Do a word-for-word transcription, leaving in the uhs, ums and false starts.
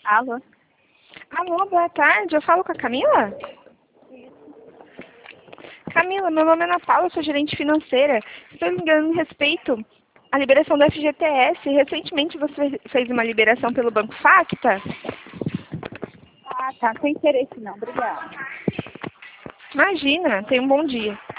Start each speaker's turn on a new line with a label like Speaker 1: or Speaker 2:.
Speaker 1: Alô?
Speaker 2: Alô, boa tarde. Eu falo com a Camila? Camila, meu nome é Ana Paula, sou gerente financeira. Estou ligando em respeito à liberação do F G T S. Recentemente você fez uma liberação pelo Banco Facta?
Speaker 1: Ah, tá. Não tem interesse não. Obrigada.
Speaker 2: Imagina, tenha um bom dia.